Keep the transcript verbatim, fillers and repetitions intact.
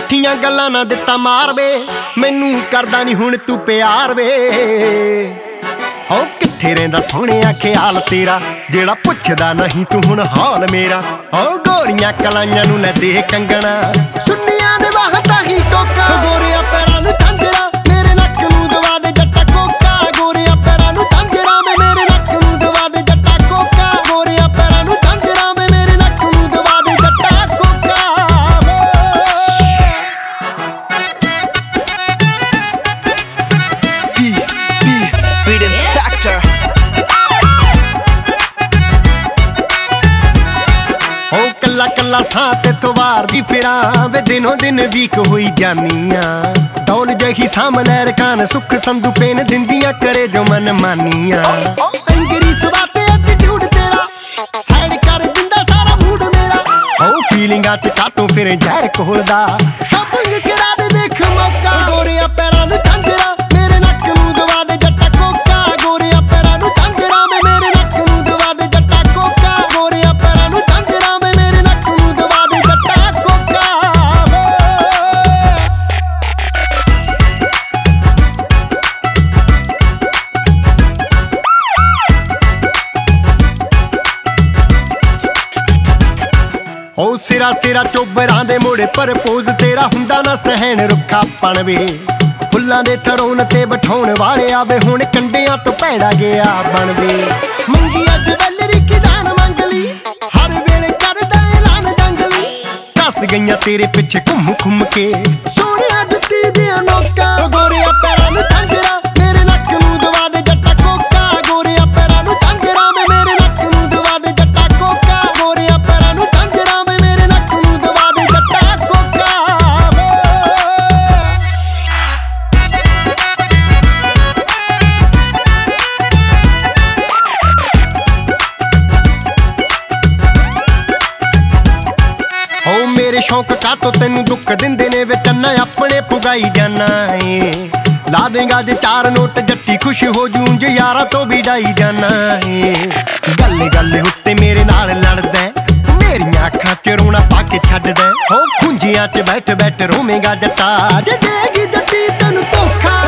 ਝੂਠੀਆਂ ਗੱਲਾਂ ਨਾ ਦਿੱਤਾ ਮਾਰ ਵੇ, ਮੈਨੂੰ ਕਰਦਾ ਨਹੀਂ ਹੁਣ ਤੂੰ ਪਿਆਰ ਵੇ। ਹੋ ਕਿੱਥੇ ਰਹਿੰਦਾ ਸੋਹਣਿਆ ਖਿਆਲ ਤੇਰਾ, ਜਿਹੜਾ ਪੁੱਛਦਾ ਨਹੀਂ ਤੂੰ ਹੁਣ ਹਾਲ ਮੇਰਾ। ਹੋ ਗੋਰੀਆਂ ਕਲਾਈਆਂ ਨੂੰ ਲੈ ਦੇ ਕੰਗਣਾ, ਸੁੰਨੀਆਂ ਨੇ ਵਾਹਤਾ ਹੀ ਟੋਕਾ। ਗੋਰਿਆ ਪੈਰਾਂ ਨੂੰ ਝਾਂਜਰਾ, ਮੇਰੇ ਨੱਕ ਨੂੰ ਦਵਾ ਦੇ ਜੱਟਾ ਕੋਕਾ। ਗੋਰਿਆ ਪੈਰਾਂ ਨੂੰ ਝਾਂਜਰਾ, ਵੇ ਮੇਰੇ ਨੱਕ ਨੂੰ ਦਵਾ ਦੇ ਜੱਟਾ ਕੋਕਾ। ਗੋਰਿਆ ਪੈਰਾਂ ਨੂੰ ਝਾਂਜਰਾ, ਵੇ ਮੇਰੇ ਨੱਕ ਨੂੰ ਦਵਾ ਦੇ ਜੱਟਾ ਕੋਕਾ। B, B, Beat Inspector। ਹੋ ਕੱਲਾ ਕੱਲਾ ਸਾਹ ਤੇ ਤਵਾਰ ਦੀ ਫਿਰਾਂ ਵੇ, ਦਿਨੋਂ ਦਿਨ ਵੀਕ ਹੋਈ ਜਾਨੀ ਆ। ਡੌਲ ਜਹੀ ਸਾਹਮਣੇ ਰਕਾਨ ਸੁੱਖ ਸੰਧੂ ਪੇਨ ਦਿੰਦੀਆਂ ਕਰੇ ਜੋ ਮਨ ਮਾਨੀਆਂ। ਅੰਗਰੀ ਸਵਾ ਤੇ ਐਟੀਟਿਊਡ ਤੇਰਾ, ਸਾਈਡ ਕਰ ਦਿੰਦਾ ਸਾਰਾ ਮੂਡ ਮੇਰਾ। ਹੋ ਫੀਲਿੰਗਾਂ ਚ ਕਾਤੋਂ ਫਿਰ ਜ਼ਹਿਰ ਘੋਲਦਾ, ਸ਼ਾਪਿੰਗ ਕਰਾ ਦੇ ਦੇਖ ਮੌਕਾ। ਗੋਰਿਆ ਪੈਰਾਂ ਨੂੰ ਝਾਂਜਰਾ, ਮੇਰੇ ਨੱਕ ਨੂੰ ਦਵਾ ਦੇ ਜੱਟਾ ਕੋਕਾ। ਗੋਰਿਆ ਪੈਰਾਂ ਨੂੰ ਝਾਂਜਰਾ, ਵੇ ਮੇਰੇ ਨੱਕ ਨੂੰ ਦਵਾ ਦੇ ਜੱਟਾ ਕੋਕਾ। ਗੋਰਿਆ ਪੈਰਾਂ ਨੂੰ ਝਾਂਜਰਾ, ਵੇ ਮੇਰੇ ਨੱਕ ਨੂੰ ਦਵਾ ਦੇ ਜੱਟਾ ਕੋਕਾ। ਹੋ ਸਿਰਾ ਸਿਰਾ ਚੋਬਰਾਂ ਦੇ ਮੋੜੇ ਪਰਪੋਜ਼ ਤੇਰਾ ਹੁੰਦਾ ਨਾ ਸਹਿਣ ਰੁੱਖਾ ਪਣ ਵੇ। ਫੁੱਲਾਂ ਦੇ ਥਰੋਨ ਤੇ ਬਿਠਾਉਣ ਵਾਲੇ ਆਵੇ, ਹੁਣ ਕੰਡਿਆਂ ਤੋਂ ਭੈੜਾ ਗਿਆ ਬਣ ਵੇ। ਮੰਗੀ ਅੱਜ ਵੈਲਰੀ ਕੀ ਜਾਨ ਮੰਗ ਲਈ, ਹਰ ਵੇਲੇ ਕਰਦਾ ਐਲਾਨ ਜੰਗਲੀ। ਕੱਸ ਗਈਆਂ ਤੇਰੇ ਪਿੱਛੇ ਘੁੰਮ ਘੁੰਮ ਕੇ, ਸੋਹਣਿਆ ਦਿੱਤੀ ਦੀਆਂ ਨੋਕਾਂ। ਗੋਰਿਆ ਪੈਰਾਂ ਨੂੰ ਝਾਂਜਰਾ, ਮੇਰੇ ਨੱਕ ਨੂੰ ਦਵਾ ਦੇ ਜੱਟਾ ਕੋਕਾ। ਗੋਰਿਆ ਪੈਰਾਂ ਨੂੰ ਝਾਂਜਰਾ, ਵੇ ਮੇਰੇ ਨੱਕ ਨੂੰ ਦਵਾ ਦੇ ਜੱਟਾ ਕੋਕਾ। ਗੋਰਿਆ ਪੈਰਾਂ ਨੂੰ ਝਾਂਜਰਾ, ਵੇ ਮੇਰੇ ਨੱਕ ਨੂੰ ਦਵਾ ਦੇ ਜੱਟਾ ਕੋਕਾ। ਹੋ ਮੇਰੇ ਸ਼ੌਂਕ ਕਾਤੋਂ ਤੈਨੂੰ ਦੁੱਖ ਦਿੰਦੇ ਨੇ ਵੇ, ਚੰਨਾ ਆਪਣੇ ਪੁਗਾਈ ਜਾਨਾ ਏ। ਲਾ ਦੇਗਾ ਜੇ ਚਾਰ ਨੋਟ ਜੱਟੀ ਖੁਸ਼ ਹੋ ਜੂੰ, ਜੇ ਯਾਰਾਂ ਤੋਂ ਵੀ ਡਾਈ ਜਾਨਾ ਏ। ਗੱਲ ਗੱਲ ਉੱਤੇ ਮੇਰੇ ਨਾਲ ਲੜਦਾ, ਮੇਰੀਆਂ ਅੱਖਾਂ ਚ ਰੋਣਾ ਪਾ ਕੇ ਛੱਡਦਾ। ਹੋ ਖੁੰਝੀਆਂ ਚ ਬੈਠ ਬੈਠ ਰੋਵੇਂਗਾ ਜੱਟਾ, ਜੇ ਦੇਗੀ ਜੱਟੀ ਤੈਨੂੰ ਧੋਖਾ।